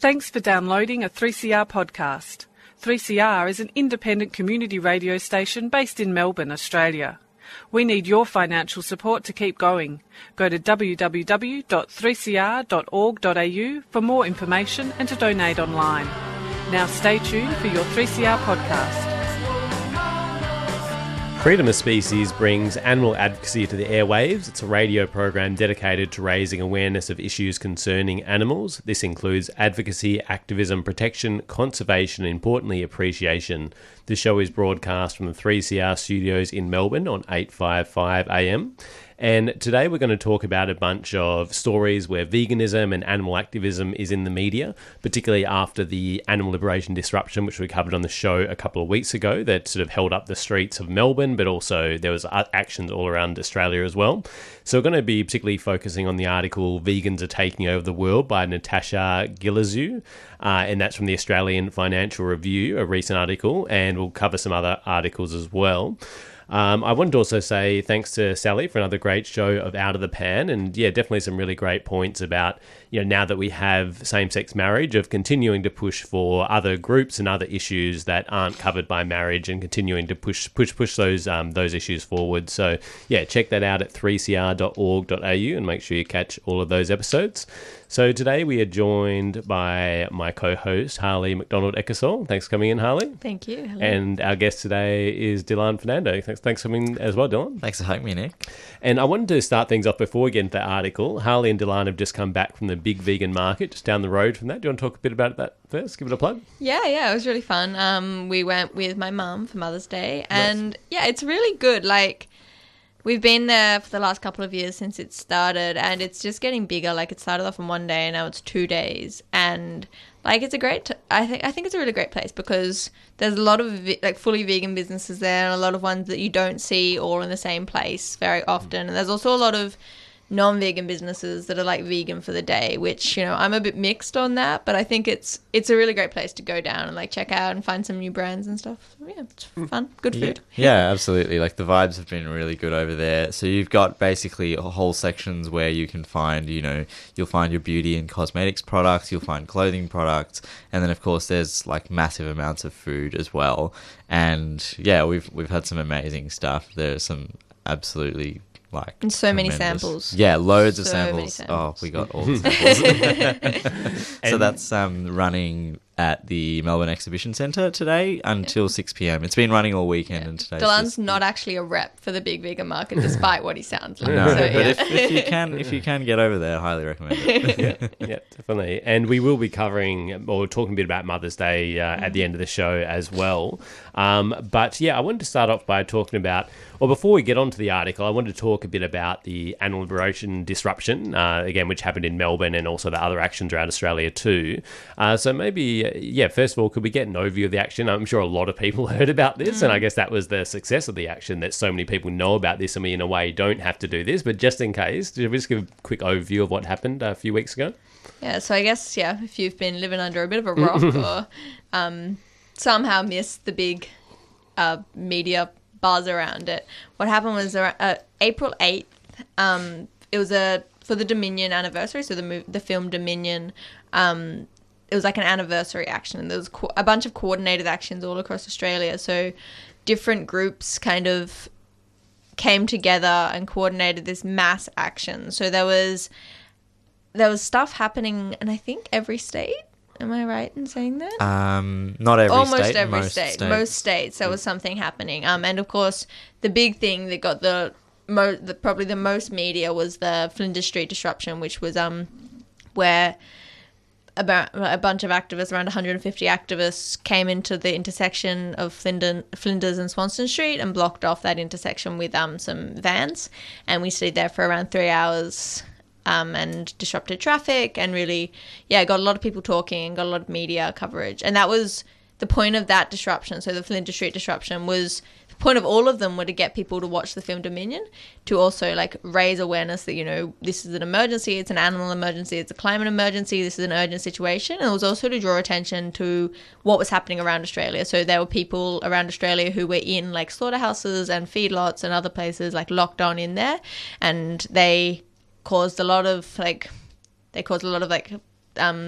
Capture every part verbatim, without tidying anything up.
Thanks for downloading a three C R podcast. three C R is an independent community radio station based in Melbourne, Australia. We need your financial support to keep going. Go to w w w dot three c r dot org dot a u for more information and to donate online. Now stay tuned for your three C R podcast. Freedom of Species brings animal advocacy to the airwaves. It's a radio program dedicated to raising awareness of issues concerning animals. This includes advocacy, activism, protection, conservation, and importantly, appreciation. The show is broadcast from the three C R studios in Melbourne on eight fifty-five A M. And today we're going to talk about a bunch of stories where veganism and animal activism is in the media, particularly after the animal liberation disruption, which we covered on the show a couple of weeks ago, that sort of held up the streets of Melbourne, but also there was actions all around Australia as well. So we're going to be particularly focusing on the article "Vegans Are Taking Over the World" by Natasha Gillizeau, uh, and that's from the Australian Financial Review, a recent article, and we'll cover some other articles as well. Um, I wanted to also say thanks to Sally for another great show of Out of the Pan, and yeah, definitely some really great points about, you know, now that we have same-sex marriage, of continuing to push for other groups and other issues that aren't covered by marriage, and continuing to push push push those um, those issues forward. So yeah, check that out at three c r dot org dot a u and make sure you catch all of those episodes. So today we are joined by my co-host, Harley McDonald-Eckersall. Thanks for coming in, Harley. Thank you. Hello. And our guest today is Dylan Fernando. Thanks, thanks for coming as well, Dylan. Thanks for having me, Nick. And I wanted to start things off before we get into the article. Harley and Dylan have just come back from the Big Vegan Market just down the road from that. Do you want to talk a bit about that first? Give it a plug. Yeah, yeah, it was really fun. Um, we went with my mum for Mother's Day, and nice. Yeah, it's really good. Like, we've been there for the last couple of years since it started, and it's just getting bigger. Like, it started off on one day, and now it's two days. And like, it's a great. T- I think I think it's a really great place because there's a lot of ve- like fully vegan businesses there, and a lot of ones that you don't see all in the same place very often. And there's also a lot of non-vegan businesses that are like vegan for the day, which, you know, I'm a bit mixed on that, but I think it's it's a really great place to go down and like check out and find some new brands and stuff. So, yeah, it's fun, good food. Yeah, yeah, absolutely. Like, the vibes have been really good over there. So you've got basically whole sections where you can find, you know, you'll find your beauty and cosmetics products, you'll find clothing products, and then of course there's like massive amounts of food as well. And yeah, we've we've had some amazing stuff. There's some absolutely like and so tremendous. many samples. Yeah, loads so of samples. samples. Oh, we got all the samples. So that's um, running at the Melbourne Exhibition Centre today until yeah. six p.m. It's been running all weekend, yeah. and today. Dylan's not actually a rep for the Big Vegan Market, despite what he sounds like. No, so, but yeah. if, if you can, if you can get over there, I highly recommend it. yeah, yeah, definitely. And we will be covering or talking a bit about Mother's Day uh, mm-hmm. at the end of the show as well. Um, but yeah, I wanted to start off by talking about, or before we get on to the article, I wanted to talk a bit about the animal liberation disruption, uh, again, which happened in Melbourne, and also the other actions around Australia too. Uh, so maybe, uh, yeah, first of all, could we get an overview of the action? I'm sure a lot of people heard about this, mm. and I guess that was the success of the action, that so many people know about this, and we, in a way, don't have to do this. But just in case, do we just give a quick overview of what happened a few weeks ago? Yeah, so I guess, yeah, if you've been living under a bit of a rock or um, somehow missed the big uh, media buzz around it, what happened was uh, April eighth, um, it was a for the Dominion anniversary, so the mov- the film Dominion, um, it was like an anniversary action, and there was co- a bunch of coordinated actions all across Australia, so different groups kind of came together and coordinated this mass action. So there was there was stuff happening in, I think, every state. Am I right in saying that? Um, not every Almost state. every most state. states. Most states, there was something happening. Um, and of course, the big thing that got the, mo- the probably the most media was the Flinders Street disruption, which was um, where about a bunch of activists, around one hundred fifty activists, came into the intersection of Flinders, Flinders and Swanston Street and blocked off that intersection with um some vans, and we stayed there for around three hours. Um, and disrupted traffic, and really, yeah, got a lot of people talking and got a lot of media coverage. And that was the point of that disruption. So the Flinders Street disruption was, the point of all of them were to get people to watch the film Dominion, to also like raise awareness that, you know, this is an emergency, it's an animal emergency, it's a climate emergency, this is an urgent situation. And it was also to draw attention to what was happening around Australia. So there were people around Australia who were in like slaughterhouses and feedlots and other places, like locked on in there, and they caused a lot of like they caused a lot of like um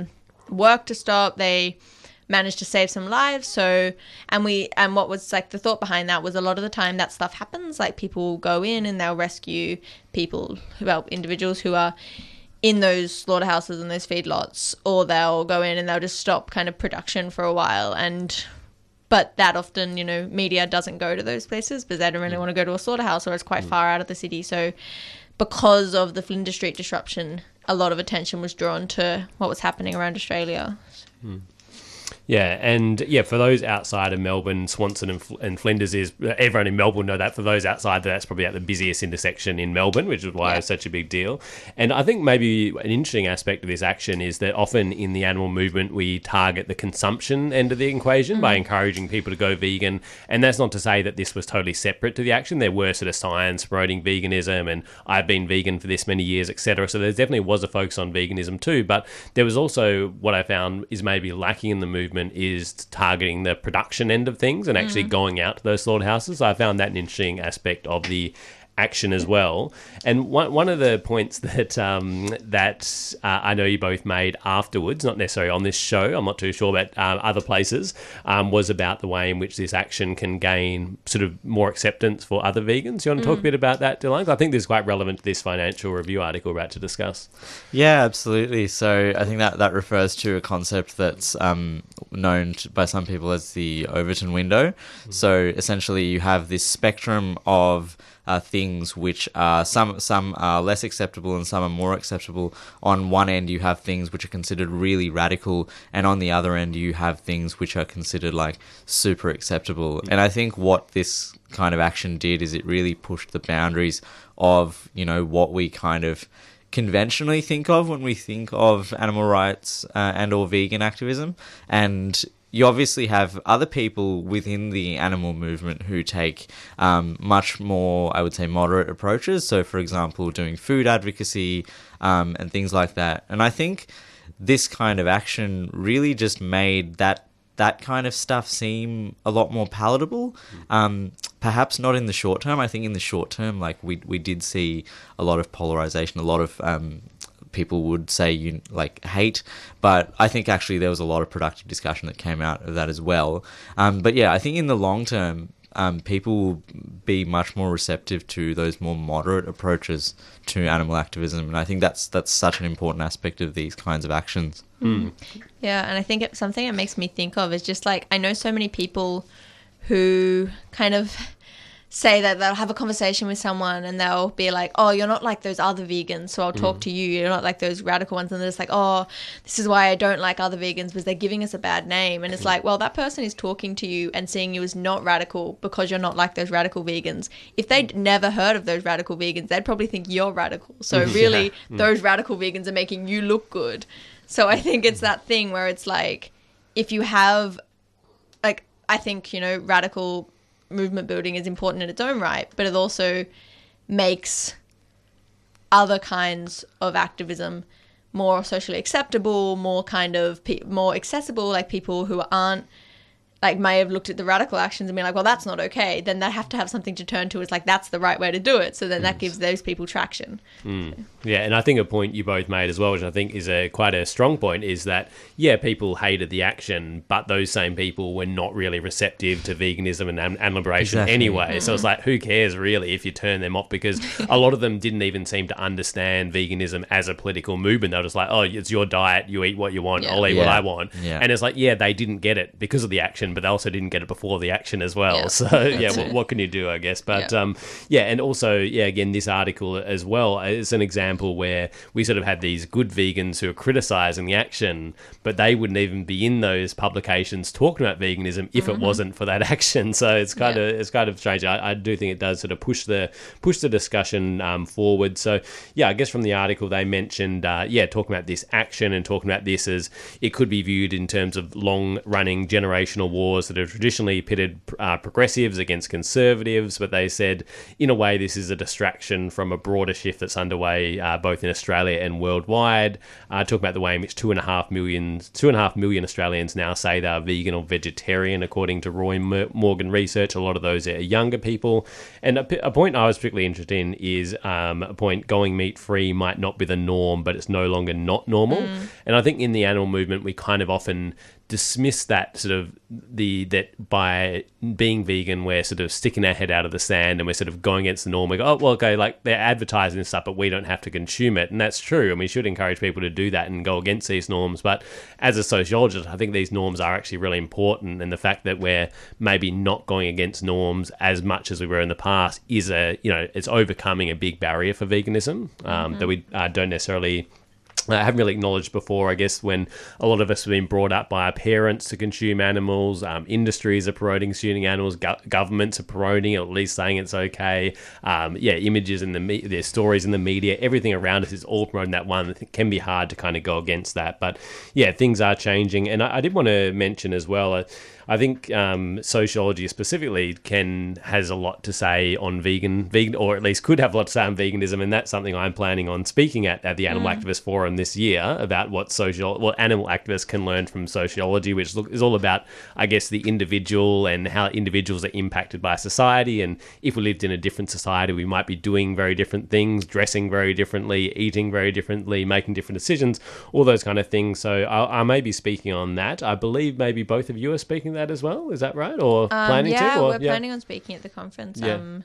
work to stop. They managed to save some lives. So, and we, and what was like the thought behind that was a lot of the time that stuff happens. Like people go in and they'll rescue people, well, individuals who are in those slaughterhouses and those feedlots, or they'll go in and they'll just stop kind of production for a while. And, but that often, you know, media doesn't go to those places because they don't really want to go to a slaughterhouse, or it's quite far out of the city. So because of the Flinders Street disruption, a lot of attention was drawn to what was happening around Australia. Mm. Yeah, and yeah, for those outside of Melbourne, Swanston and, Fl- and Flinders is, everyone in Melbourne know that. For those outside, that's probably at the busiest intersection in Melbourne, which is why yeah. it's such a big deal. And I think maybe an interesting aspect of this action is that often in the animal movement, we target the consumption end of the equation mm. by encouraging people to go vegan. And that's not to say that this was totally separate to the action. There were sort of signs promoting veganism and I've been vegan for this many years, et cetera. So there definitely was a focus on veganism too. But there was also what I found is maybe lacking in the movement is targeting the production end of things and actually mm. going out to those slaughterhouses. So I found that an interesting aspect of the action as well. And one one of the points that um, that uh, I know you both made afterwards, not necessarily on this show, I'm not too sure, but um, other places, um, was about the way in which this action can gain sort of more acceptance for other vegans. You want to talk mm. a bit about that, Dylan? I think this is quite relevant to this Financial Review article we're about to discuss. Yeah, absolutely. So I think that, that refers to a concept that's um, known to, by some people as the Overton window. Mm. So essentially you have this spectrum of Uh, things which are some some are less acceptable and some are more acceptable. On one end you have things which are considered really radical, and on the other end you have things which are considered like super acceptable. And I think what this kind of action did is it really pushed the boundaries of, you know, what we kind of conventionally think of when we think of animal rights uh, and or vegan activism. And you obviously have other people within the animal movement who take um, much more, I would say, moderate approaches. So, for example, doing food advocacy um, and things like that. And I think this kind of action really just made that that kind of stuff seem a lot more palatable. Um, perhaps not in the short term. I think in the short term, like we we did see a lot of polarization, a lot of um, people would say you like hate, but I think actually there was a lot of productive discussion that came out of that as well. Um, but yeah, I think in the long term, um, people will be much more receptive to those more moderate approaches to animal activism, and I think that's that's such an important aspect of these kinds of actions. Mm. Yeah, and I think it, something it makes me think of is just like, I know so many people who kind of say that they'll have a conversation with someone and they'll be like, oh, you're not like those other vegans, so I'll talk mm. to you. You're not like those radical ones. And they're just like, oh, this is why I don't like other vegans, because they're giving us a bad name. And it's like, well, that person is talking to you and seeing you as not radical because you're not like those radical vegans. If they'd never heard of those radical vegans, they'd probably think you're radical. So really, yeah. those radical vegans are making you look good. So I think it's that thing where it's like, if you have, like, I think, you know, radical movement building is important in its own right, but it also makes other kinds of activism more socially acceptable, more kind of pe- more accessible, like people who aren't like may have looked at the radical actions and been like, well, that's not okay. Then they have to have something to turn to. It's like, that's the right way to do it. So then that gives those people traction. Mm. Yeah, and I think a point you both made as well, which I think is a quite a strong point, is that, yeah, people hated the action, but those same people were not really receptive to veganism and animal liberation exactly. anyway. Mm. So it's like, who cares really if you turn them off? Because a lot of them didn't even seem to understand veganism as a political movement. They were just like, oh, it's your diet, you eat what you want, yeah. I'll eat yeah. what I want. Yeah. And it's like, yeah, they didn't get it because of the action, but they also didn't get it before the action as well. Yeah. So yeah, what, what can you do, I guess? But yeah. um, yeah, and also, yeah, again, this article as well is an example where we sort of had these good vegans who are criticising the action, but they wouldn't even be in those publications talking about veganism if mm-hmm. it wasn't for that action. So it's kind yeah. of it's kind of strange. I, I do think it does sort of push the push the discussion um, forward. So yeah, I guess from the article they mentioned, uh, yeah, talking about this action and talking about this as it could be viewed in terms of long running generational wars that have traditionally pitted uh, progressives against conservatives, but they said, in a way, this is a distraction from a broader shift that's underway uh, both in Australia and worldwide. Uh, talk about the way in which two and a half million, two and a half million Australians now say they're vegan or vegetarian, according to Roy Morgan research. A lot of those are younger people. And a, a point I was particularly interested in is um, a point: going meat-free might not be the norm, but it's no longer not normal. Mm. And I think in the animal movement, we kind of often dismiss that sort of the that by being vegan we're sort of sticking our head out of the sand and we're sort of going against the norm. We go, oh well, okay, like they're advertising this stuff, but we don't have to consume it, and that's true. And we should encourage people to do that and go against these norms. But as a sociologist, I think these norms are actually really important, and the fact that we're maybe not going against norms as much as we were in the past is a you know it's overcoming a big barrier for veganism um, mm-hmm. that we uh, don't necessarily. I haven't really acknowledged before, I guess, when a lot of us have been brought up by our parents to consume animals, um, industries are promoting consuming animals, go- governments are promoting it, at least saying it's okay. Um, yeah, images in the me- there's stories in the media, everything around us is all promoting that one. It can be hard to kind of go against that. But yeah, things are changing. And I, I did want to mention as well, uh, I think um, sociology specifically can has a lot to say on vegan, vegan, or at least could have a lot to say on veganism, and that's something I'm planning on speaking at at the Animal mm. Activist Forum this year about what social, what animal activists can learn from sociology, which is all about, I guess, the individual and how individuals are impacted by society, and if we lived in a different society, we might be doing very different things, dressing very differently, eating very differently, making different decisions, all those kind of things. So I, I may be speaking on that. I believe maybe both of you are speaking that as well, is that right? Or um, planning yeah, to? Or, we're yeah, planning on speaking at the conference yeah. um,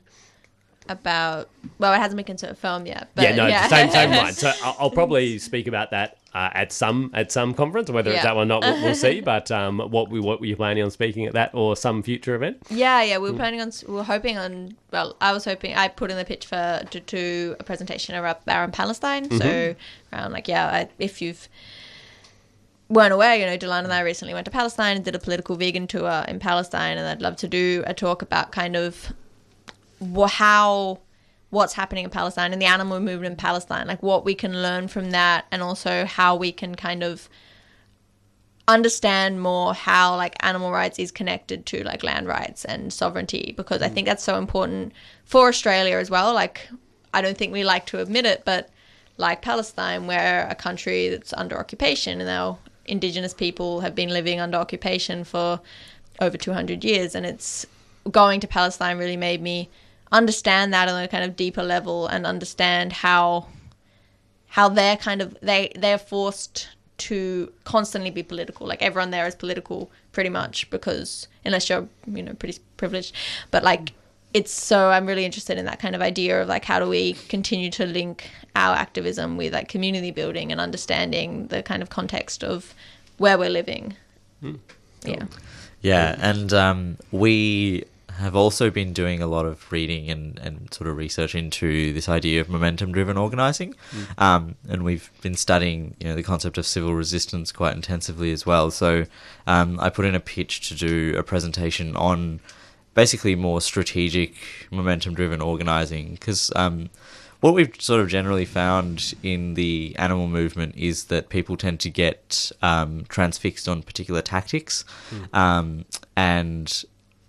about, well, it hasn't been confirmed yet. But yeah, no, yeah. same same line. So I'll, I'll probably speak about that uh, at some at some conference, whether yeah. it's that one or not, we'll, we'll see. But um, what we what were you planning on speaking at that or some future event? Yeah, yeah, we were planning on, we were hoping on, well, I was hoping, I put in the pitch for to do a presentation around, around Palestine. Mm-hmm. So around like, yeah, I, if you've, weren't aware, you know, Delan and I recently went to Palestine and did a political vegan tour in Palestine, and I'd love to do a talk about kind of how, what's happening in Palestine and the animal movement in Palestine, like what we can learn from that, and also how we can kind of understand more how like animal rights is connected to like land rights and sovereignty, because I think that's so important for Australia as well. Like, I don't think we like to admit it, but like Palestine, we're a country that's under occupation, and our Indigenous people have been living under occupation for over two hundred years, and it's going to Palestine really made me understand that on a kind of deeper level, and understand how how they're kind of they they're forced to constantly be political. Like, everyone there is political pretty much, because unless you're, you know, pretty privileged, but like it's so I'm really interested in that kind of idea of like, how do we continue to link our activism with like community building and understanding the kind of context of where we're living. Mm. Yeah. Yeah. And um, we have also been doing a lot of reading and, and sort of research into this idea of momentum-driven organising. Mm. Um, and we've been studying, you know, the concept of civil resistance quite intensively as well. So um, I put in a pitch to do a presentation on basically more strategic momentum-driven organising, because um, what we've sort of generally found in the animal movement is that people tend to get um, transfixed on particular tactics, mm. um, and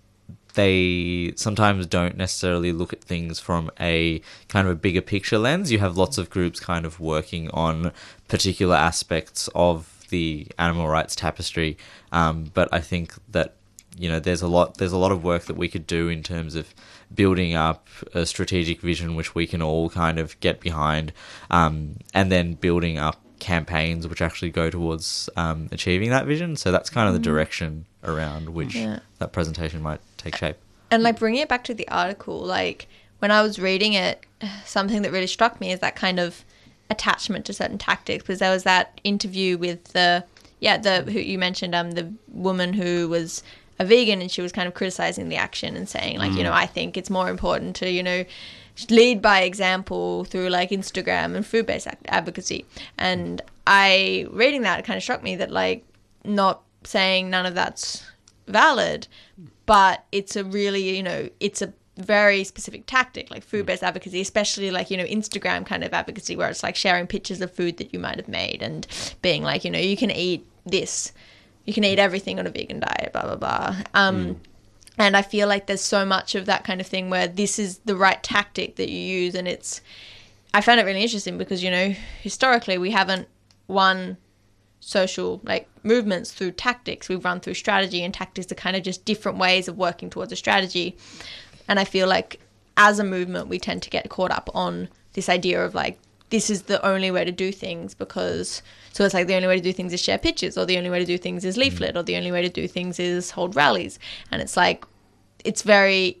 they sometimes don't necessarily look at things from a kind of a bigger picture lens. You have lots of groups kind of working on particular aspects of the animal rights tapestry, um, but I think that, you know, there's a lot there's a lot of work that we could do in terms of building up a strategic vision which we can all kind of get behind, um, and then building up campaigns which actually go towards um, achieving that vision. So that's kind of the direction around which yeah. that presentation might take shape. And like, bringing it back to the article, like when I was reading it, something that really struck me is that kind of attachment to certain tactics, because there was that interview with the yeah the who you mentioned um the woman who was a vegan, and she was kind of criticizing the action and saying like, mm. you know, I think it's more important to, you know, lead by example through like Instagram and food-based advocacy. And I, reading that, it kind of struck me that like, not saying none of that's valid, but it's a really, you know, it's a very specific tactic, like food-based advocacy, especially like, you know, Instagram kind of advocacy, where it's like sharing pictures of food that you might have made and being like, you know, you can eat this you can eat everything on a vegan diet, blah, blah, blah. Um, mm. And I feel like there's so much of that kind of thing where this is the right tactic that you use. And it's, I found it really interesting because, you know, historically we haven't won social like movements through tactics. We've run through strategy, and tactics are kind of just different ways of working towards a strategy. And I feel like as a movement, we tend to get caught up on this idea of like, this is the only way to do things because, so it's like the only way to do things is share pictures, or the only way to do things is leaflet, or the only way to do things is hold rallies. And it's like, it's very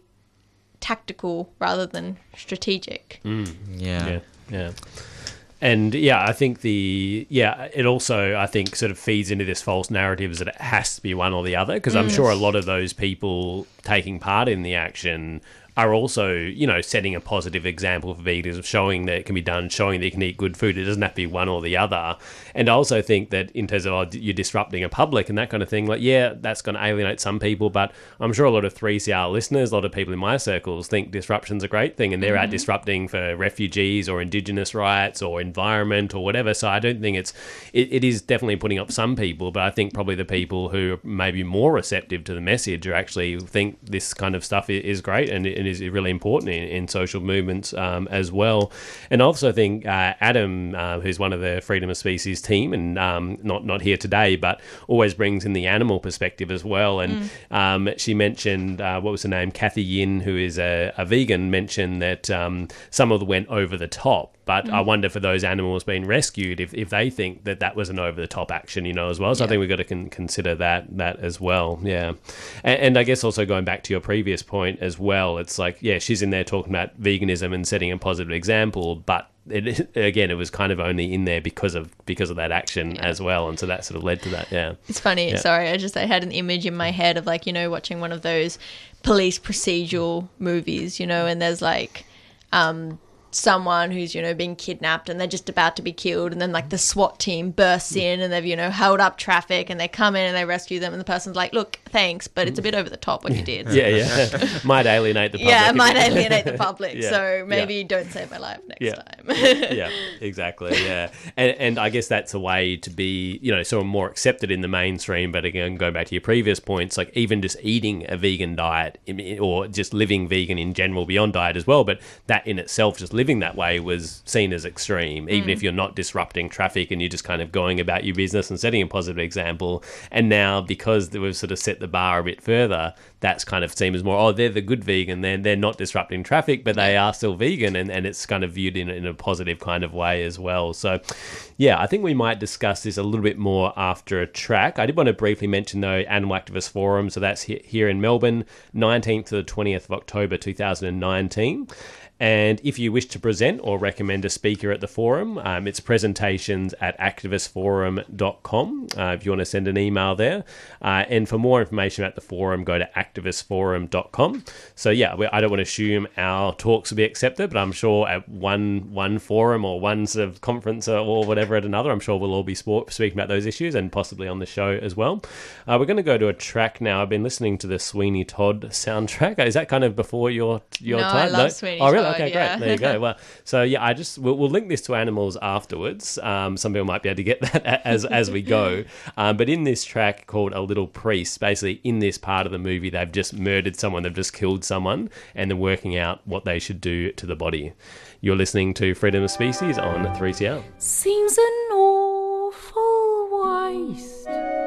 tactical rather than strategic. Mm. Yeah. Yeah. Yeah. And yeah, I think the, yeah, it also, I think, sort of feeds into this false narrative that it has to be one or the other, because I'm Mm. sure a lot of those people taking part in the action are also, you know, setting a positive example for veganism, showing that it can be done, showing that you can eat good food. It doesn't have to be one or the other. And I also think that in terms of, oh, you're disrupting a public and that kind of thing, like, yeah, that's going to alienate some people, but I'm sure a lot of three C R listeners, a lot of people in my circles think disruption's a great thing, and they're Mm-hmm. out disrupting for refugees or Indigenous rights or environment or whatever. So I don't think it's, it, it is definitely putting up some people, but I think probably the people who are maybe more receptive to the message or actually think this kind of stuff is great and it is really important in, in social movements um, as well. And I also think uh, Adam, uh, who's one of the Freedom of Species team and um, not not here today, but always brings in the animal perspective as well. And mm. um, she mentioned, uh, what was her name? Kathy Yin, who is a, a vegan, mentioned that um, some of them went over the top. But mm. I wonder for those animals being rescued, if, if they think that that was an over-the-top action, you know, as well. So yeah. I think we've got to con- consider that that as well, yeah. And, and I guess also going back to your previous point as well, it's like, yeah, she's in there talking about veganism and setting a positive example, but it, again, it was kind of only in there because of because of that action yeah. as well, and so that sort of led to that, yeah. It's funny, yeah. sorry, I just I had an image in my head of like, you know, watching one of those police procedural movies, you know, and there's like... um someone who's, you know, being kidnapped and they're just about to be killed, and then like the SWAT team bursts in and they've, you know, held up traffic and they come in and they rescue them, and the person's like, look, thanks, but it's a bit over the top what you did. Yeah, yeah. Might alienate the public. Yeah, it might alienate the public. yeah. So maybe yeah. don't save my life next yeah. time. yeah, exactly. Yeah. And and I guess that's a way to be, you know, sort of more accepted in the mainstream. But again, going back to your previous points, like even just eating a vegan diet or just living vegan in general beyond diet as well, but that in itself, just living that way was seen as extreme, even mm. if you're not disrupting traffic and you're just kind of going about your business and setting a positive example. And now, because we've sort of set the bar a bit further, that's kind of seen as more, oh, they're the good vegan, they're, they're not disrupting traffic, but they are still vegan, and, and it's kind of viewed in, in a positive kind of way as well. So, yeah, I think we might discuss this a little bit more after a track. I did want to briefly mention, though, Animal Activist Forum, so that's here in Melbourne, nineteenth to the twentieth of October two thousand nineteen. And if you wish to present or recommend a speaker at the forum, um, it's presentations at activist forum dot com uh, if you want to send an email there. Uh, and for more information about the forum, go to activist forum dot com. So, yeah, we, I don't want to assume our talks will be accepted, but I'm sure at one one forum or one sort of conference or, or whatever at another, I'm sure we'll all be sport, speaking about those issues and possibly on the show as well. Uh, we're going to go to a track now. I've been listening to the Sweeney Todd soundtrack. Is that kind of before your, your no, time? I love no? Sweeney Oh, really? Todd. Okay, yeah. great. There you go. Well, so yeah, I just we'll, we'll link this to animals afterwards. Um, some people might be able to get that as as we go. Um, but in this track called "A Little Priest," basically in this part of the movie, they've just murdered someone, they've just killed someone, and they're working out what they should do to the body. You're listening to Freedom of Species on three C R. Seems an awful waste.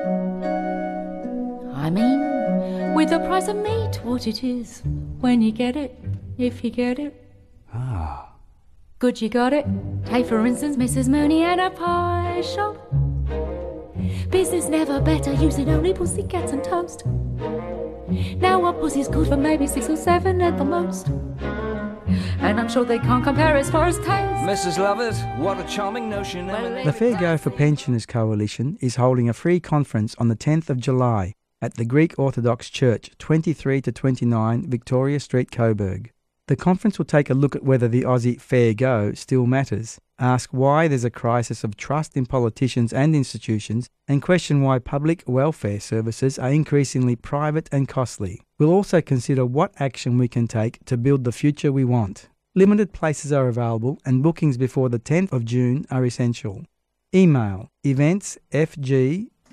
I mean, with the price of meat, what it is when you get it. If you get it. Ah. Good you got it. Take for instance Missus Mooney and a pie shop. Business never better, using only pussycats and toast. Now a pussy's good for maybe six or seven at the most. And I'm sure they can't compare as far as taste. Missus Lovett, what a charming notion. The Fair Go for Pensioners Coalition is holding a free conference on the tenth of July at the Greek Orthodox Church, twenty-three to twenty-nine Victoria Street, Coburg. The conference will take a look at whether the Aussie fair go still matters, ask why there's a crisis of trust in politicians and institutions, and question why public welfare services are increasingly private and costly. We'll also consider what action we can take to build the future we want. Limited places are available and bookings before the tenth of June are essential. Email events f g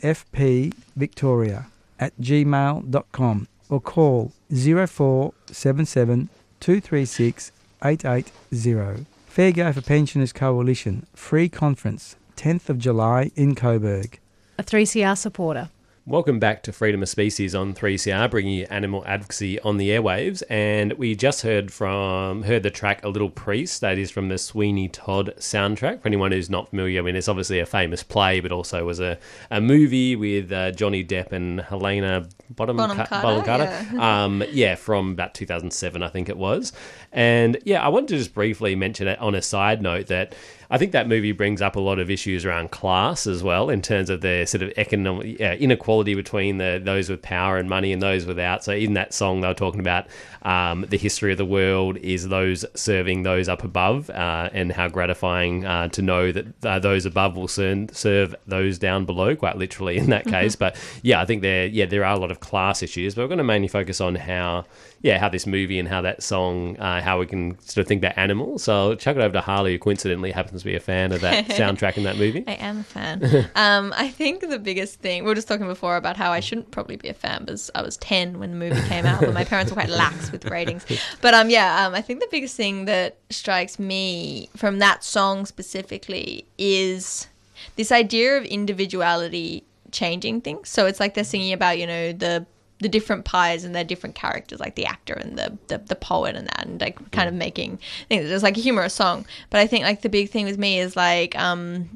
f p victoria at gmail dot com or call zero four seven seven two three six eight eight zero. Fair Go for Pensioners Coalition, free conference, tenth of July in Coburg. A three C R supporter. Welcome back to Freedom of Species on three C R, bringing you animal advocacy on the airwaves. And we just heard from heard the track "A Little Priest." That is from the Sweeney Todd soundtrack. For anyone who's not familiar, I mean, it's obviously a famous play, but also was a, a movie with uh, Johnny Depp and Helena Bonham Bonham Ca- Carter, Bonham Carter. yeah. Um, yeah, from about two thousand seven, I think it was. And yeah, I wanted to just briefly mention it on a side note that I think that movie brings up a lot of issues around class as well, in terms of the sort of economic uh, inequality between the those with power and money and those without. So in that song, they were talking about um, the history of the world is those serving those up above, uh, and how gratifying uh, to know that uh, those above will serve, serve those down below, quite literally in that case. But yeah, I think there yeah there are a lot of class issues, but we're going to mainly focus on how yeah how this movie and how that song, uh, how we can sort of think about animals. So I'll chuck it over to Harley, who coincidentally happens to be a fan of that soundtrack in that movie. I am a fan. um, I think the biggest thing, we were just talking before about how I shouldn't probably be a fan because I was ten when the movie came out, but my parents were quite lax with ratings. But um, yeah, um, I think the biggest thing that strikes me from that song specifically is this idea of individuality changing things. So it's like they're singing about, you know, the the different pies and their different characters, like the actor and the, the, the poet and that, and like kind of making things. It's like a humorous song. But I think like the big thing with me is like um,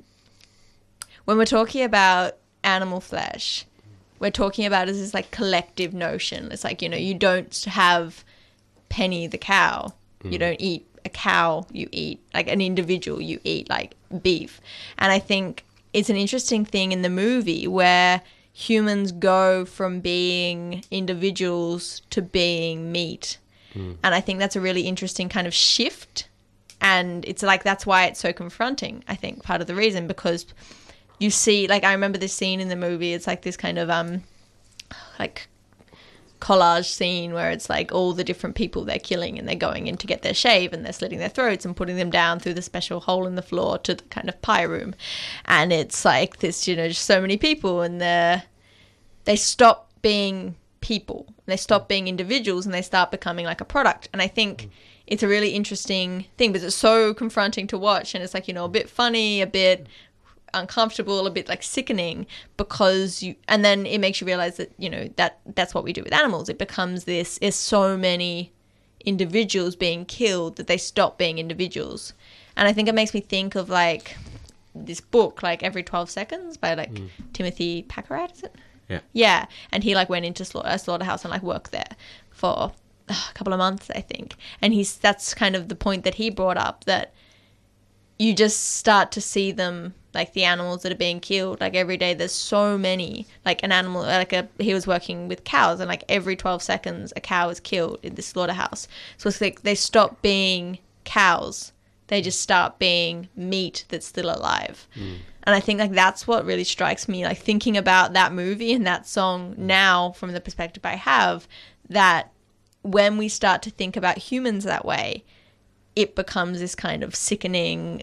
when we're talking about animal flesh, we're talking about as this like collective notion. It's like, you know, you don't have Penny the cow. Mm. You don't eat a cow. You eat like an individual. You eat like beef. And I think it's an interesting thing in the movie where humans go from being individuals to being meat. Mm. And I think that's a really interesting kind of shift. And it's like, that's why it's so confronting, I think, part of the reason, because you see, like, I remember this scene in the movie, it's like this kind of, um, like, collage scene where it's like all the different people they're killing and they're going in to get their shave and they're slitting their throats and putting them down through the special hole in the floor to the kind of pie room. And it's like this, you know, just so many people, and they're, they stop being people, they stop being individuals, and they start becoming like a product. And I think it's a really interesting thing because it's so confronting to watch, and it's like, you know, a bit funny, a bit uncomfortable, a bit like sickening, because you, and then it makes you realize that, you know, that that's what we do with animals. It becomes this, is so many individuals being killed that they stop being individuals. And I think it makes me think of like this book, like Every twelve Seconds by like mm. Timothy Packard, is it? Yeah. Yeah. And he like went into slaughter, a slaughterhouse and like worked there for a couple of months, I think. And he's, that's kind of the point that he brought up, that you just start to see them, like the animals that are being killed, like every day there's so many, like an animal, like a, he was working with cows, and like every twelve seconds a cow is killed in this slaughterhouse. So it's like they stop being cows, they just start being meat that's still alive. Mm. And I think like that's what really strikes me, like thinking about that movie and that song now from the perspective I have, that when we start to think about humans that way, it becomes this kind of sickening,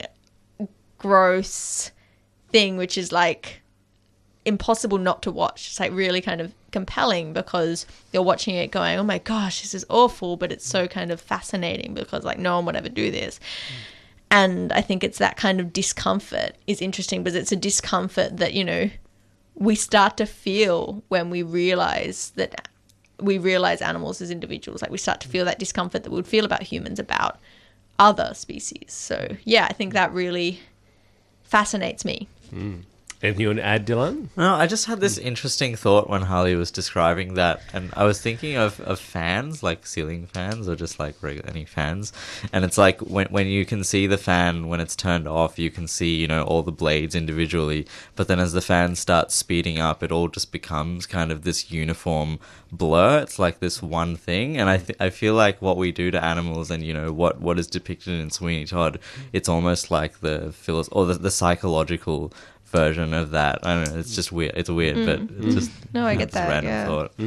gross thing, which is like impossible not to watch. It's like really kind of compelling because you're watching it going, oh my gosh, this is awful, but it's so kind of fascinating because like no one would ever do this. Mm. And I think it's that kind of discomfort is interesting, because it's a discomfort that, you know, we start to feel when we realize that we realize animals as individuals. Like we start to feel that discomfort that we would feel about humans, about other species. So yeah, I think that really fascinates me. Mm. Anything you want to add, Dylan? No, I just had this interesting thought when Harley was describing that, and I was thinking of, of fans, like ceiling fans or just like regular any fans, and it's like when when you can see the fan when it's turned off, you can see, you know, all the blades individually, but then as the fan starts speeding up, it all just becomes kind of this uniform blur. It's like this one thing, and I th- I feel like what we do to animals, and you know what what is depicted in Sweeney Todd, it's almost like the philo- or the, the psychological version of that. I don't know, it's just weird, it's weird, mm. but it's just no I get that random yeah. thought. Mm.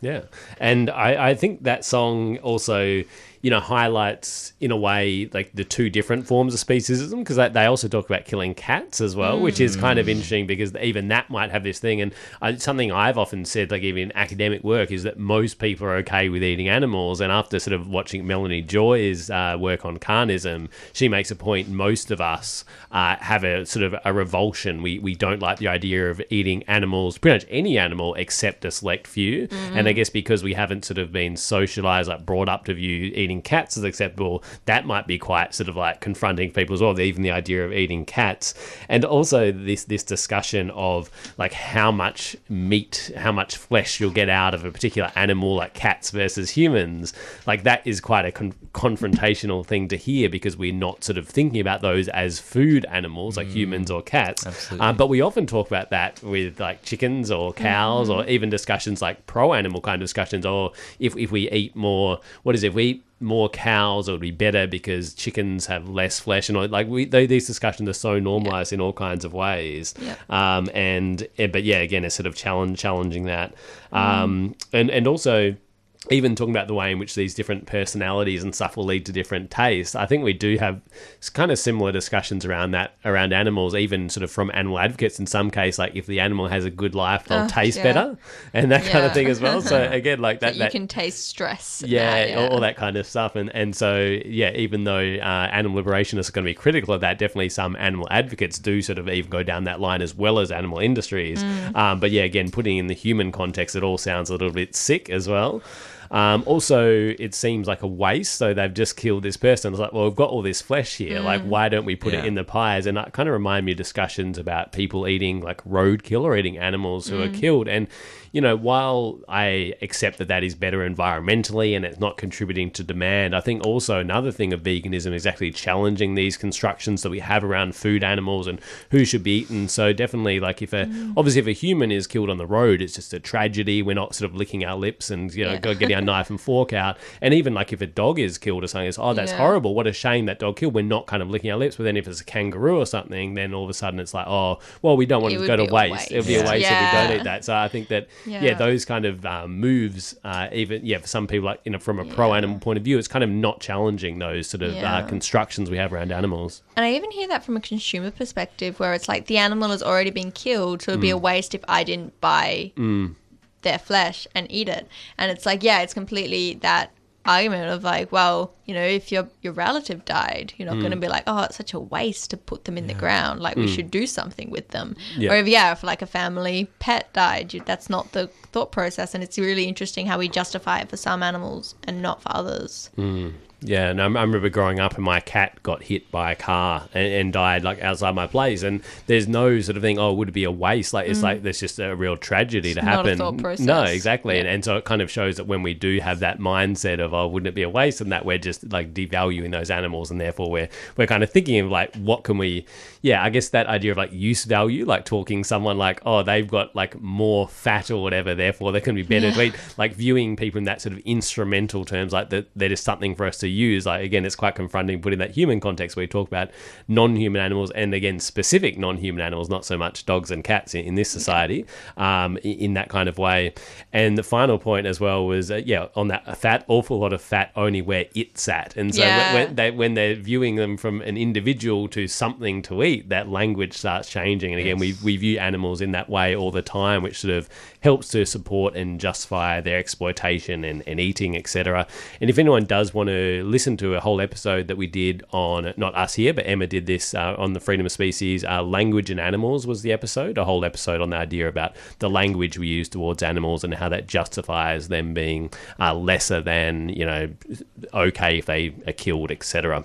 Yeah. And I, I think that song also, you know, highlights in a way like the two different forms of speciesism, because they, they also talk about killing cats as well, mm. which is kind of interesting because even that might have this thing. And I, something I've often said, like even in academic work, is that most people are okay with eating animals. And after sort of watching Melanie Joy's uh, work on carnism, she makes a point most of us uh, have a sort of a revulsion. We we don't like the idea of eating animals, pretty much any animal except a select few. Mm. And I guess because we haven't sort of been socialised, like brought up to view eating cats as acceptable, that might be quite sort of like confronting people as well, even the idea of eating cats. And also this this discussion of like how much meat, how much flesh you'll get out of a particular animal, like cats versus humans, like that is quite a con- confrontational thing to hear, because we're not sort of thinking about those as food animals like mm. humans or cats. Absolutely. Um, but we often talk about that with like chickens or cows, mm. or even discussions like pro-animal kind of discussions, or if, if we eat more, what is it, if we eat more cows, it would be better because chickens have less flesh, and all, like we they, these discussions are so normalized yeah. in all kinds of ways. Yeah. Um, and but yeah, again, it's sort of challenge challenging that, um, mm. and and also, even talking about the way in which these different personalities and stuff will lead to different tastes, I think we do have kind of similar discussions around that, around animals, even sort of from animal advocates in some case, like if the animal has a good life, they'll oh, taste yeah. better and that yeah. kind of thing as well. So again, like that... So you that, can taste stress. Yeah, that, yeah. All, all that kind of stuff. And, and so, yeah, even though uh, animal liberationists are going to be critical of that, definitely some animal advocates do sort of even go down that line as well as animal industries. Mm. Um, but yeah, again, putting in the human context, it all sounds a little bit sick as well. Um, also, it seems like a waste. So they've just killed this person. It's like, well, we've got all this flesh here. Mm. Like, why don't we put yeah. it in the pies? And that kind of remind me of discussions about people eating like roadkill or eating animals who mm. are killed. And, you know, while I accept that that is better environmentally and it's not contributing to demand, I think also another thing of veganism is actually challenging these constructions that we have around food animals and who should be eaten. So definitely, like if a, mm. obviously if a human is killed on the road, it's just a tragedy. We're not sort of licking our lips and, you know, yeah. getting our knife and fork out. And even like if a dog is killed or something, it's, oh, that's yeah. horrible. What a shame that dog killed. We're not kind of licking our lips. But then if it's a kangaroo or something, then all of a sudden it's like, oh, well, we don't want it to go to waste. waste. It would be yeah. a waste yeah. if we don't eat that. So I think that, yeah, yeah those kind of um, moves, uh, even, yeah, for some people, like, you know, from a yeah. pro-animal point of view, it's kind of not challenging those sort of yeah. uh, constructions we have around animals. And I even hear that from a consumer perspective where it's like the animal has already been killed, so it would mm. be a waste if I didn't buy mm. their flesh and eat it. And it's like, yeah, it's completely that argument of like, well, you know, if your your relative died, you're not mm. going to be like, oh, it's such a waste to put them in yeah. the ground. Like, mm. we should do something with them. Yeah. Or if, yeah, if like a family pet died, you, that's not the thought process. And it's really interesting how we justify it for some animals and not for others. Mm. Yeah, and I remember growing up and my cat got hit by a car and, and died like outside my place, and there's no sort of thing, oh, would it be a waste? Like it's mm. like there's just a real tragedy it's to not happen. A thought process. No, exactly. Yeah. And, and so it kind of shows that when we do have that mindset of, oh, wouldn't it be a waste, and that we're just like devaluing those animals, and therefore we're we're kind of thinking of like, what can we, yeah, I guess that idea of like use value, like talking someone like, oh, they've got like more fat or whatever, therefore they're going to be better yeah. to eat. Like viewing people in that sort of instrumental terms, like that there is something for us to use. Like again, it's quite confronting put in that human context where we talk about non-human animals, and again specific non-human animals, not so much dogs and cats in, in this society, um, in, in that kind of way. And the final point as well was uh, yeah on that fat, awful lot of fat only where it's at. And so yeah. when, when, they, when they're viewing them from an individual to something to eat, that language starts changing. And again, yes. we, we view animals in that way all the time, which sort of helps to support and justify their exploitation and, and eating, et cetera. And if anyone does want to listen to a whole episode that we did on, not us here, but Emma did this uh, on the Freedom of Species, uh, Language and Animals was the episode, a whole episode on the idea about the language we use towards animals and how that justifies them being uh, lesser than, you know, okay if they are killed, et cetera.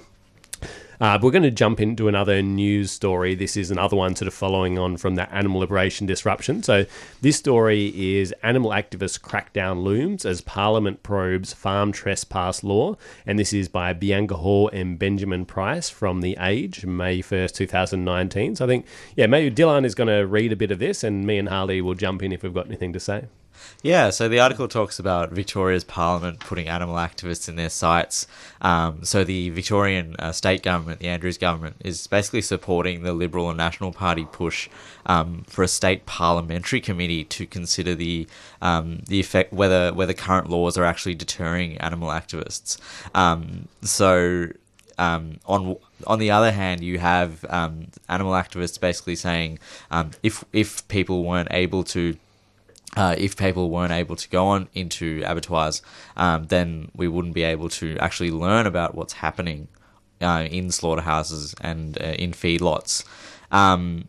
Uh, but we're going to jump into another news story. This is another one sort of following on from that animal liberation disruption. So this story is animal activists crackdown looms as Parliament probes farm trespass law. And this is by Bianca Hall and Benjamin Price from The Age, May first, twenty nineteen. So I think, yeah, maybe Dylan is going to read a bit of this and me and Harley will jump in if we've got anything to say. Yeah, so the article talks about Victoria's Parliament putting animal activists in their sights. Um, so the Victorian uh, state government, the Andrews government, is basically supporting the Liberal and National Party push um, for a state parliamentary committee to consider the um, the effect whether whether current laws are actually deterring animal activists. Um, so. Um, on on the other hand, you have um, animal activists basically saying um, if if people weren't able to uh, if people weren't able to go on into abattoirs, um, then we wouldn't be able to actually learn about what's happening uh, in slaughterhouses and uh, in feedlots. Um,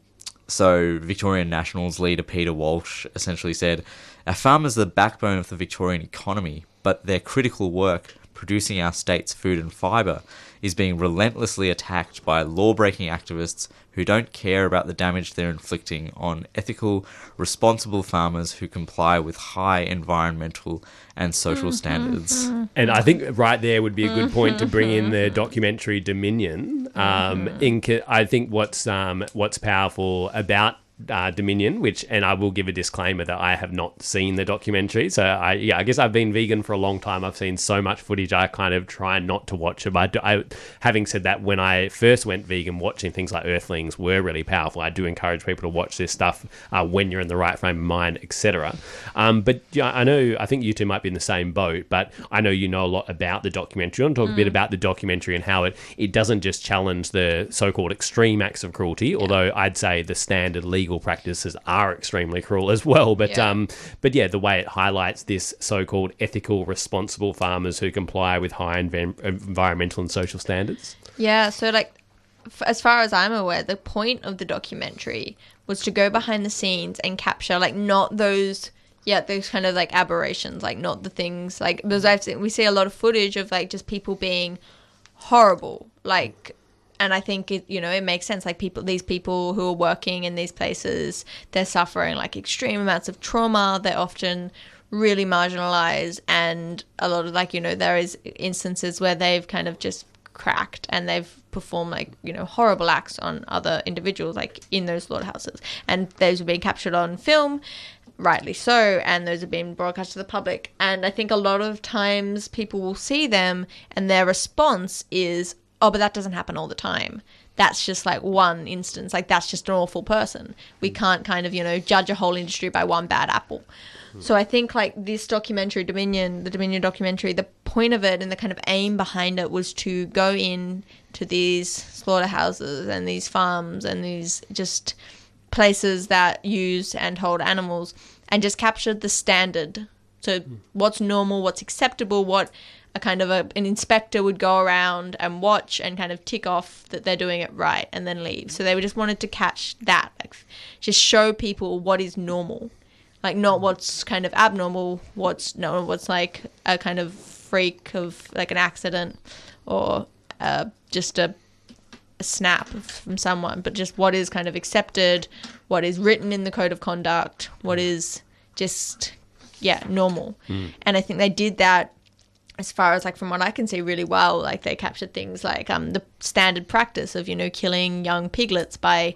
so Victorian Nationals leader Peter Walsh essentially said, "Our farmers are the backbone of the Victorian economy, but their critical work producing our state's food and fibre is being relentlessly attacked by law-breaking activists who don't care about the damage they're inflicting on ethical, responsible farmers who comply with high environmental and social mm-hmm. standards." And I think right there would be a good point to bring in the documentary Dominion. Um, in, I think what's um, what's powerful about Uh, Dominion, which, and I will give a disclaimer that I have not seen the documentary. So I, yeah, I guess I've been vegan for a long time. I've seen so much footage. I kind of try not to watch it. But I, having said that, when I first went vegan, watching things like Earthlings were really powerful. I do encourage people to watch this stuff uh, when you're in the right frame of mind, et cetera. Um, but yeah, I know, I think you two might be in the same boat, but I know you know a lot about the documentary. I want to talk mm. a bit about the documentary and how it, it doesn't just challenge the so-called extreme acts of cruelty, yeah. although I'd say the standard legal practices are extremely cruel as well. But yeah. um, but yeah, the way it highlights this so-called ethical, responsible farmers who comply with high env- environmental and social standards. Yeah, so like, f- as far as I'm aware, the point of the documentary was to go behind the scenes and capture like not those. Yeah, those kind of like aberrations, like not the things like, because I've seen, we see a lot of footage of like just people being horrible, like. And I think, it, you know, it makes sense. Like people, these people who are working in these places, they're suffering like extreme amounts of trauma. They're often really marginalized. And a lot of like, you know, there is instances where they've kind of just cracked and they've performed like, you know, horrible acts on other individuals, like in those slaughterhouses. And those have been captured on film, rightly so. And those have been broadcast to the public. And I think a lot of times people will see them and their response is, oh, but that doesn't happen all the time. That's just like one instance. Like that's just an awful person. We can't kind of, you know, judge a whole industry by one bad apple. Mm. So I think like this documentary, Dominion, the Dominion documentary, the point of it and the kind of aim behind it was to go in to these slaughterhouses and these farms and these just places that use and hold animals and just capture the standard. So mm. what's normal, what's acceptable, what a kind of a, an inspector would go around and watch and kind of tick off that they're doing it right and then leave. So they just wanted to catch that, like just show people what is normal, like not what's kind of abnormal, what's no, what's like a kind of freak of like an accident or uh, just a, a snap from someone, but just what is kind of accepted, what is written in the code of conduct, what is just, yeah, normal. Mm. And I think they did that as far as like from what I can see really well. Like they captured things like um the standard practice of, you know, killing young piglets by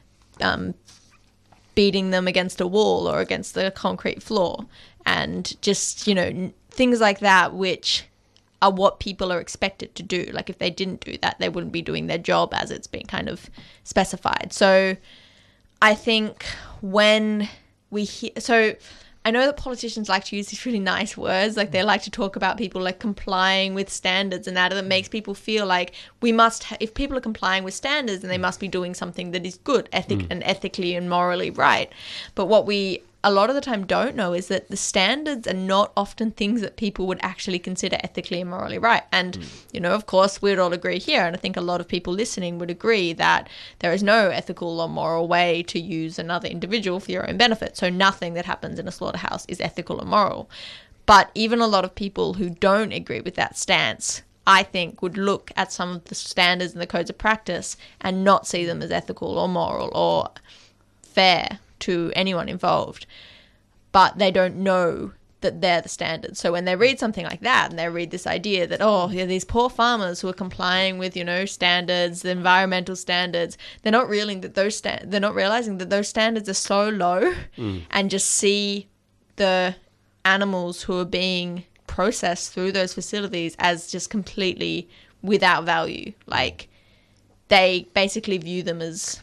um beating them against a wall or against the concrete floor, and just, you know, n- things like that, which are what people are expected to do. Like if they didn't do that, they wouldn't be doing their job as it's been kind of specified. So I think when we hear, so I know that politicians like to use these really nice words, like they like to talk about people like complying with standards and that, and it makes people feel like we must, ha- if people are complying with standards, then they must be doing something that is good, ethic mm. and ethically and morally right. But what we a lot of the time don't know is that the standards are not often things that people would actually consider ethically and morally right. And, mm. you know, of course, we'd all agree here, and I think a lot of people listening would agree that there is no ethical or moral way to use another individual for your own benefit. So nothing that happens in a slaughterhouse is ethical or moral. But even a lot of people who don't agree with that stance, I think, would look at some of the standards and the codes of practice and not see them as ethical or moral or fair to anyone involved, but they don't know that they're the standards. So when they read something like that and they read this idea that, oh, yeah, these poor farmers who are complying with, you know, standards, the environmental standards, they're not realizing that those sta- they're not realizing that those standards are so low mm. and just see the animals who are being processed through those facilities as just completely without value. Like, they basically view them as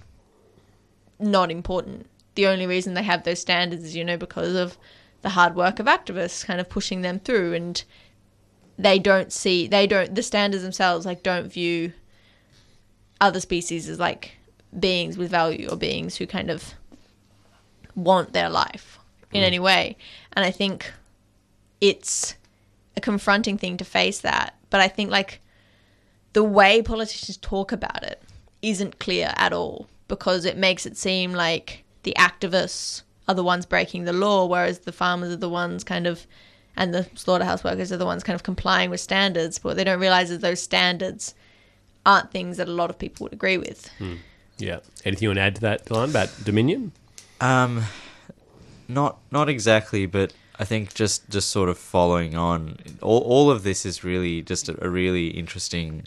not important. The only reason they have those standards is, you know, because of the hard work of activists kind of pushing them through, and they don't see, they don't, the standards themselves, like, don't view other species as, like, beings with value or beings who kind of want their life in mm. any way. And I think it's a confronting thing to face that. But I think, like, the way politicians talk about it isn't clear at all, because it makes it seem like the activists are the ones breaking the law, whereas the farmers are the ones kind of, and the slaughterhouse workers are the ones kind of complying with standards. But what they don't realise is those standards aren't things that a lot of people would agree with. Mm. Yeah. Anything you want to add to that, Dylan, about Dominion? Um, not not exactly, but I think just, just sort of following on, all all of this is really just a, a really interesting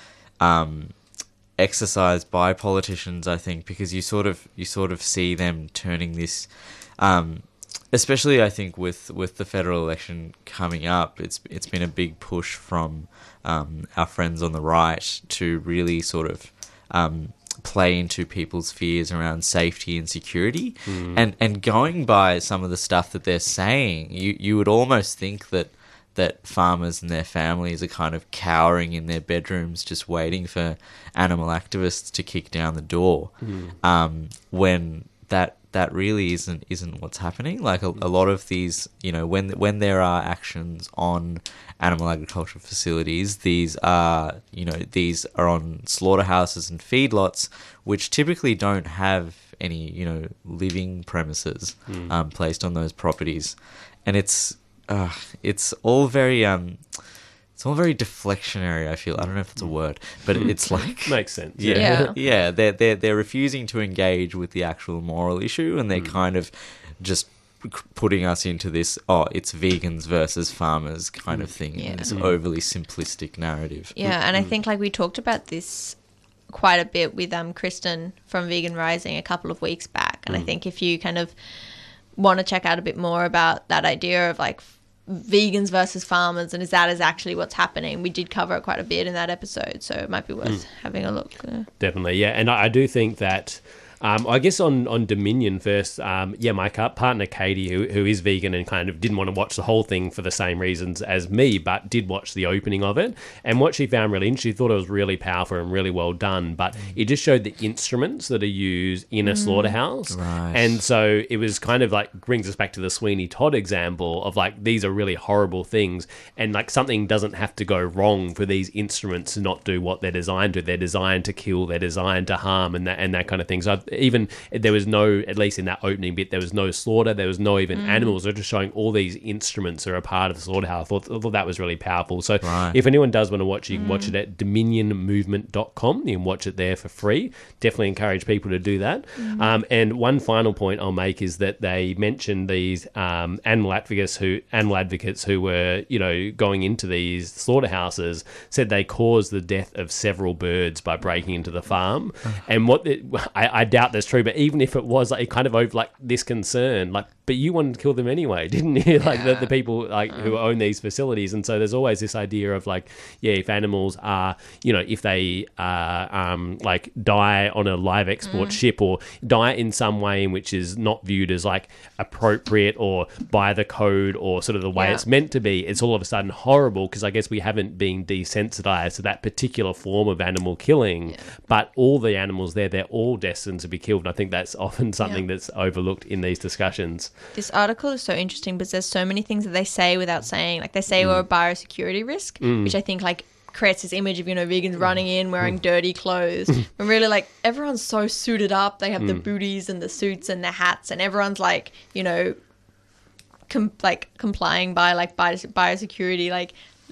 um, exercise by politicians, I think, because you sort of you sort of see them turning this, um, especially I think with, with the federal election coming up, it's it's been a big push from um, our friends on the right to really sort of um, play into people's fears around safety and security. Mm. And and going by some of the stuff that they're saying, you, you would almost think that that farmers and their families are kind of cowering in their bedrooms just waiting for animal activists to kick down the door. Mm. Um, when that that really isn't isn't what's happening. Like a, a lot of these, you know, when when there are actions on animal agricultural facilities, these are, you know, these are on slaughterhouses and feedlots, which typically don't have any, you know, living premises mm. um, placed on those properties, and it's uh, it's all very um. It's all very deflectionary, I feel. I don't know if it's a word, but it's like... Makes sense. Yeah. Yeah. Yeah, they're, they're, they're refusing to engage with the actual moral issue, and they're mm. kind of just putting us into this, oh, it's vegans versus farmers kind of thing, yeah. this Mm. overly simplistic narrative. Yeah, and I think, like, we talked about this quite a bit with um Kristen from Vegan Rising a couple of weeks back, and mm. I think if you kind of want to check out a bit more about that idea of, like, vegans versus farmers, and is that is actually what's happening, we did cover it quite a bit in that episode, so it might be worth mm. having a look. Uh, Definitely, yeah. And I, I do think that Um, I guess on, on Dominion first, um, yeah, my partner Katie, who who is vegan and kind of didn't want to watch the whole thing for the same reasons as me, but did watch the opening of it. And what she found really interesting, she thought it was really powerful and really well done, but it just showed the instruments that are used in a mm. slaughterhouse. Right. And so it was kind of like, brings us back to the Sweeney Todd example of like, these are really horrible things, and like something doesn't have to go wrong for these instruments to not do what they're designed to. They're designed to kill, they're designed to harm, and that and that kind of thing. So I've, even there was no, at least in that opening bit, there was no slaughter, there was no even mm. animals. They're just showing all these instruments are a part of the slaughterhouse. I thought, I thought that was really powerful. So right. if anyone does want to watch it, you can mm. watch it at dominion movement dot com. You can watch it there for free. Definitely encourage people to do that. Mm. Um, and one final point I'll make is that they mentioned these um, animal advocates who animal advocates who were, you know, going into these slaughterhouses, said they caused the death of several birds by breaking into the farm. And what it, I, I doubt that's true, but even if it was, like, it kind of over like this concern, like, but you wanted to kill them anyway, didn't you? Like yeah. the, the people like mm. who own these facilities. And so there's always this idea of like, yeah, if animals are, you know, if they uh, um like die on a live export mm. ship or die in some way in which is not viewed as like appropriate or by the code or sort of the way yeah. it's meant to be, it's all of a sudden horrible, because I guess we haven't been desensitized to that particular form of animal killing. Yeah. But all the animals there, they're all destined to be killed. And I think that's often something yeah. that's overlooked in these discussions. This article is so interesting because there's so many things that they say without saying. Like, they say mm. we're a biosecurity risk, mm. which I think like creates this image of, you know, vegans running in wearing dirty clothes. And really, like, everyone's so suited up. They have mm. the booties and the suits and the hats, and everyone's like, you know, com- like complying by like bios- biosecurity like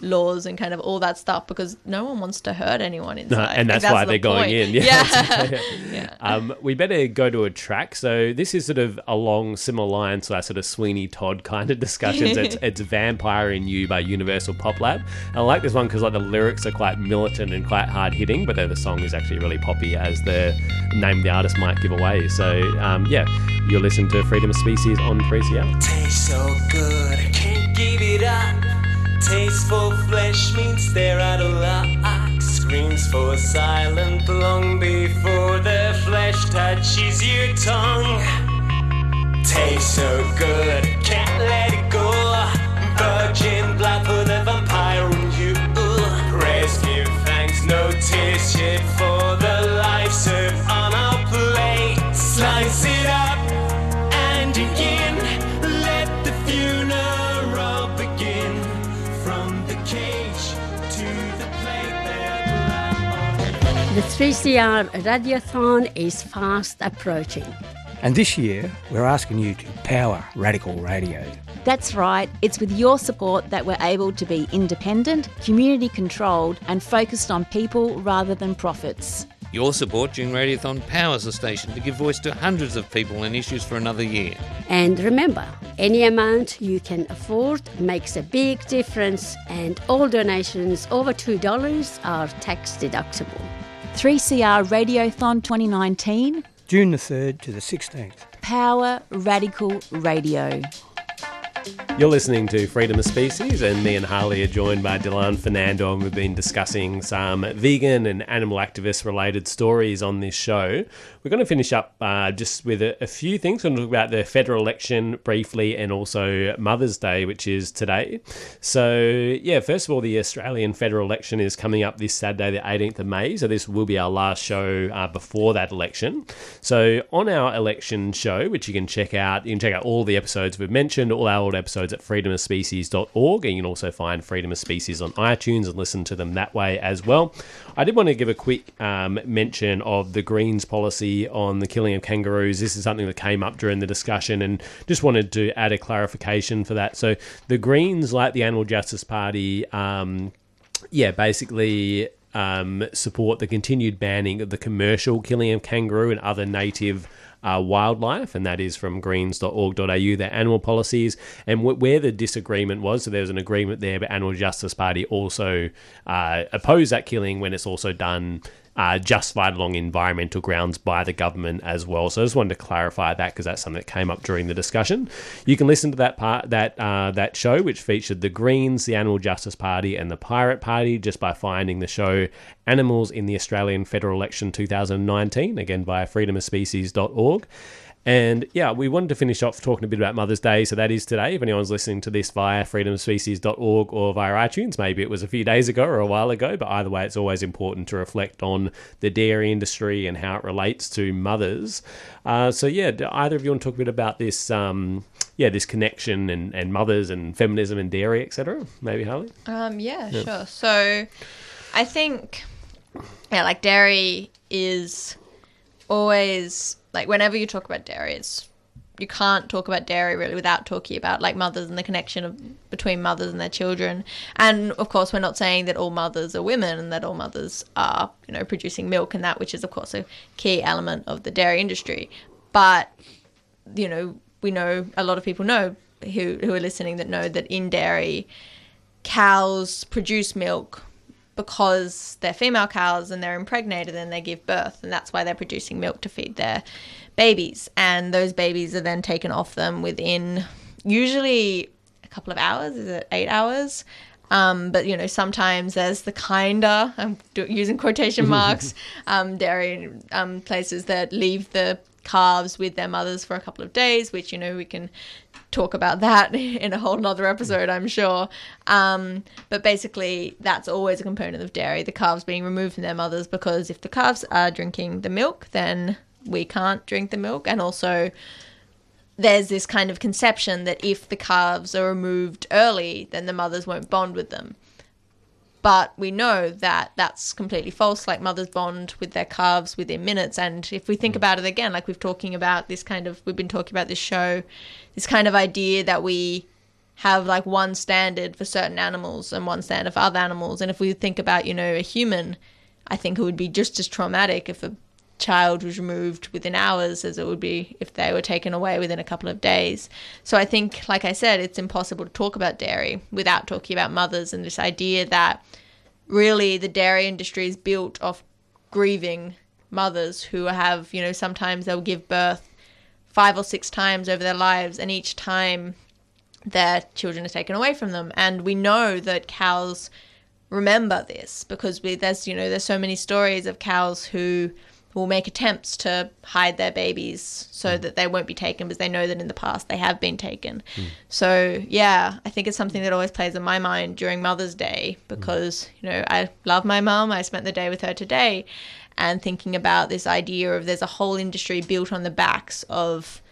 laws and kind of all that stuff, because no one wants to hurt anyone inside. No, and that's, that's why the they're going point. in. Yeah. Yeah. yeah. Um, we better go to a track. So this is sort of along similar lines to our sort of Sweeney Todd kind of discussions. It's, it's Vampire in You by Universal Pop Lab. And I like this one because like the lyrics are quite militant and quite hard hitting, but then the song is actually really poppy, as the name of the artist might give away. So um, yeah, you're listening to Freedom of Species on three C R. Tastes so good, can't give it up. Tasteful flesh meets there out of luck. Screams for silent long before the flesh touches your tongue. Tastes so good, can't let it go. Virgin blood for the vampire in you. Praise, give thanks, no taste yet for the life served on our plate. Slice it up and again, let the funeral begin. From the cage to the plate there. The three C R Radiothon is fast approaching. And this year, we're asking you to power Radical Radio. That's right. It's with your support that we're able to be independent, community controlled and focused on people rather than profits. Your support during Radiothon powers the station to give voice to hundreds of people and issues for another year. And remember, any amount you can afford makes a big difference, and all donations over two dollars are tax deductible. three C R Radiothon twenty nineteen. June the third to the sixteenth. Power Radical Radio. You're listening to Freedom of Species, and me and Harley are joined by Dylan Fernando, and we've been discussing some vegan and animal activist related stories on this show. We're going to finish up uh, just with a, a few things. We're going to talk about the federal election briefly, and also Mother's Day, which is today. So, yeah, first of all, the Australian federal election is coming up this Saturday, the eighteenth of May. So this will be our last show uh, before that election. So on our election show, which you can check out, you can check out all the episodes we've mentioned, all our old episodes at freedom of species dot org, and you can also find Freedom of Species on iTunes and listen to them that way as well. I did want to give a quick um, mention of the Greens policy on the killing of kangaroos. This is something that came up during the discussion, and just wanted to add a clarification for that. So the Greens, like the Animal Justice Party, um, yeah, basically um, support the continued banning of the commercial killing of kangaroo and other native Uh, wildlife, and that is from greens dot org dot a u, their animal policies. And w- where the disagreement was, so there was an agreement there, but Animal Justice Party also uh, opposed that killing when it's also done uh, justified along environmental grounds by the government as well. So I just wanted to clarify that, because that's something that came up during the discussion. You can listen to that part, that uh, that show, which featured the Greens, the Animal Justice Party, and the Pirate Party, just by finding the show Animals in the Australian Federal Election twenty nineteen, again via freedom of species dot org. And yeah, we wanted to finish off talking a bit about Mother's Day, so that is today. If anyone's listening to this via freedom of species dot org or via iTunes, maybe it was a few days ago or a while ago, but either way, it's always important to reflect on the dairy industry and how it relates to mothers. Uh, so yeah, do either of you want to talk a bit about this, um, yeah, this connection and, and mothers and feminism and dairy, et cetera? Maybe, Harley? Um, yeah, yeah, sure. So I think, yeah, like dairy is always, like whenever you talk about dairy, it's, you can't talk about dairy really without talking about like mothers and the connection of between mothers and their children. And of course, we're not saying that all mothers are women and that all mothers are, you know, producing milk and that, which is of course a key element of the dairy industry. But, you know, we know, a lot of people know who, who are listening that know that in dairy, cows produce milk because they're female cows and they're impregnated and they give birth, and that's why they're producing milk to feed their babies. And those babies are then taken off them within usually a couple of hours. Is it eight hours? Um, but, you know, sometimes there's the kinder, I'm do- using quotation marks, um, dairy um, places that leave the calves with their mothers for a couple of days, which, you know, we can talk about that in a whole nother episode, I'm sure. Um, but basically, that's always a component of dairy, the calves being removed from their mothers, because if the calves are drinking the milk, then we can't drink the milk. And also, there's this kind of conception that if the calves are removed early, then the mothers won't bond with them. But we know that that's completely false. Like, mothers bond with their calves within minutes. And if we think about it again, like we've talking about this kind of, we've been talking about this show, this kind of idea that we have like one standard for certain animals and one standard for other animals. And if we think about, you know, a human, I think it would be just as traumatic if a child was removed within hours as it would be if they were taken away within a couple of days. So I think, like I said, it's impossible to talk about dairy without talking about mothers, and this idea that really the dairy industry is built off grieving mothers who have, you know, sometimes they'll give birth five or six times over their lives, and each time their children are taken away from them. And we know that cows remember this because we, there's, you know, there's so many stories of cows who will make attempts to hide their babies so that they won't be taken because they know that in the past they have been taken. Mm. So, yeah, I think it's something that always plays in my mind during Mother's Day because, you know, I love my mum. I spent the day with her today, and thinking about this idea of there's a whole industry built on the backs of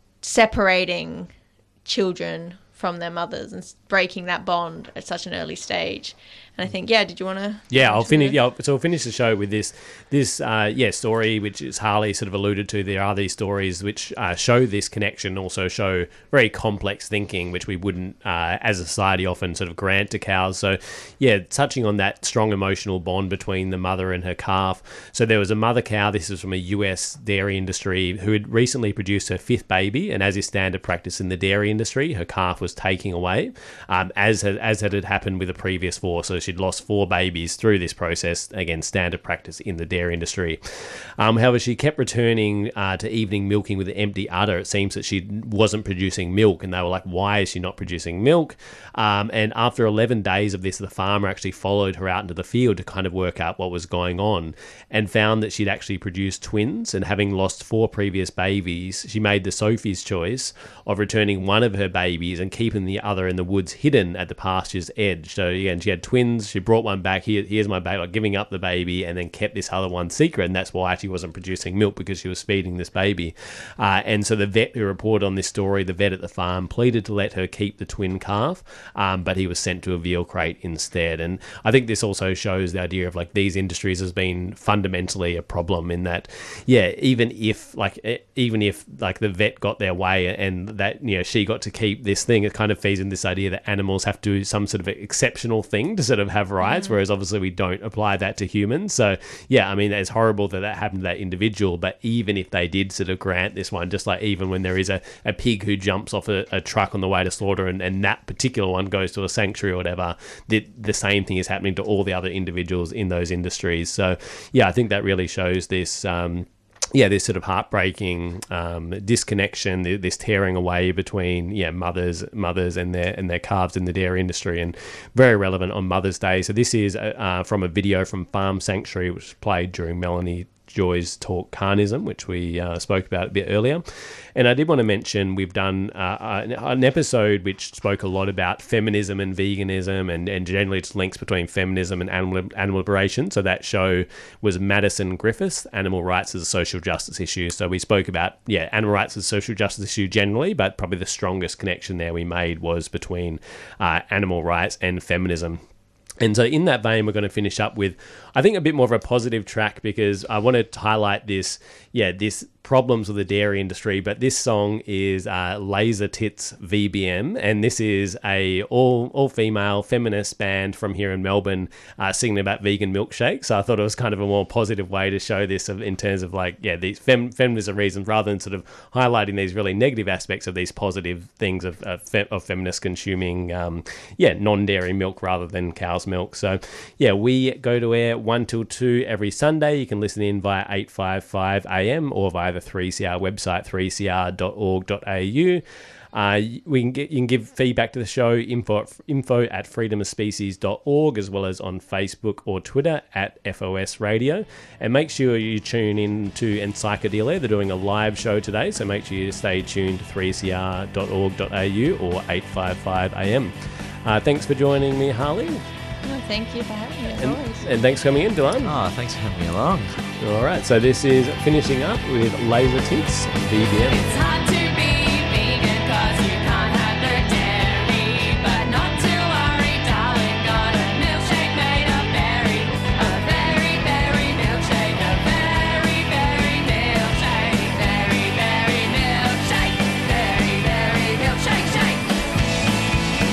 separating children from their mothers and breaking that bond at such an early stage. And I think, yeah, did you want to? Yeah, I'll finish. Yeah, so I'll finish the show with this, this, uh, yeah, story which is Harley sort of alluded to. There are these stories which uh, show this connection, also show very complex thinking, which we wouldn't, uh, as a society, often sort of grant to cows. So, yeah, touching on that strong emotional bond between the mother and her calf. So there was a mother cow. This is from a U S dairy industry who had recently produced her fifth baby, and as is standard practice in the dairy industry, her calf was taking away, um, as had, as had happened with the previous four. So she'd lost four babies through this process, again, standard practice in the dairy industry. Um, however, she kept returning uh, to evening milking with an empty udder. It seems that she wasn't producing milk, and they were like, why is she not producing milk? Um, and after eleven days of this, the farmer actually followed her out into the field to kind of work out what was going on, and found that she'd actually produced twins, and having lost four previous babies, she made the Sophie's choice of returning one of her babies and keeping the other in the woods hidden at the pasture's edge. So again, she had twins. She brought one back. Here, here's my baby, like giving up the baby, and then kept this other one secret. And that's why she wasn't producing milk, because she was feeding this baby. Uh, and so the vet who reported on this story, the vet at the farm, pleaded to let her keep the twin calf, um, but he was sent to a veal crate instead. And I think this also shows the idea of like these industries has been fundamentally a problem in that, yeah, even if like even if like the vet got their way and that, you know, she got to keep this thing, it kind of feeds in this idea that animals have to do some sort of exceptional thing to sort of have rights, mm. whereas obviously we don't apply that to humans. So yeah, I mean, it's horrible that that happened to that individual, but even if they did sort of grant this one, just like even when there is a, a pig who jumps off a, a truck on the way to slaughter and, and that particular one goes to a sanctuary or whatever, the, the same thing is happening to all the other individuals in those industries. So yeah, I think that really shows this um yeah, this sort of heartbreaking um, disconnection, this tearing away between yeah mothers, mothers and their and their calves in the dairy industry, and very relevant on Mother's Day. So this is uh, from a video from Farm Sanctuary, which was played during Melanie Joy's talk Carnism, which we uh, spoke about a bit earlier. And I did want to mention we've done uh, an episode which spoke a lot about feminism and veganism and, and generally its links between feminism and animal, animal liberation. So that show was Madison Griffiths, Animal Rights as a Social Justice Issue. So we spoke about, yeah, animal rights as a social justice issue generally, but probably the strongest connection there we made was between uh, animal rights and feminism. And so in that vein, we're going to finish up with, I think, a bit more of a positive track, because I want to highlight this, yeah, this problems with the dairy industry, but this song is uh, Laser Tits V B M, and this is a all all female feminist band from here in Melbourne uh, singing about vegan milkshakes. So I thought it was kind of a more positive way to show this of, in terms of like, yeah, these fem- feminism reasons, rather than sort of highlighting these really negative aspects of these positive things of of, fe- of feminists consuming, um, yeah, non-dairy milk rather than cow's milk. So yeah, we go to air one till two every Sunday. You can listen in via eight fifty-five A M or via the three C R website, three c r dot org dot a u. Uh, we can get, you can give feedback to the show, info at, info at freedom of species dot org, as well as on Facebook or Twitter at F O S Radio. And make sure you tune in to Encyclopedia. They're doing a live show today, so make sure you stay tuned to three c r dot org dot a u or eight fifty-five A M. Uh, thanks for joining me, Harley. No, thank you for having me, as and, always. And thanks for coming in, Dylan. Oh, thanks for having me along. All right, so this is finishing up with Laser Tits V B M. It's hard to be vegan 'cause you can't have no dairy, but not to worry, darling, got a milkshake made of berry, a very, very milkshake, a very, very milkshake, very, very milkshake, very, very milkshake shake.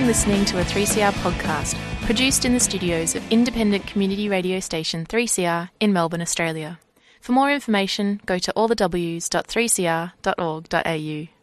listening to a three C R podcast, produced in the studios of independent community radio station three C R in Melbourne, Australia. For more information, go to all the w s dot three c r dot org dot a u.